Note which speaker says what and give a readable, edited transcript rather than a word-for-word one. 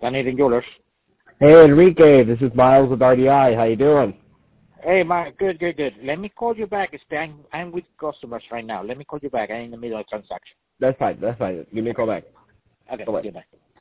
Speaker 1: Anything Jewelers.
Speaker 2: Hey, Enrique, this is Miles with RDI. How you doing?
Speaker 1: Hey, Mike, good. Let me call you back. I'm with customers right now. Let me call you back. I'm in the middle of a transaction.
Speaker 2: That's fine. Give me a call back.
Speaker 1: Okay,
Speaker 2: Bye-bye.
Speaker 1: goodbye.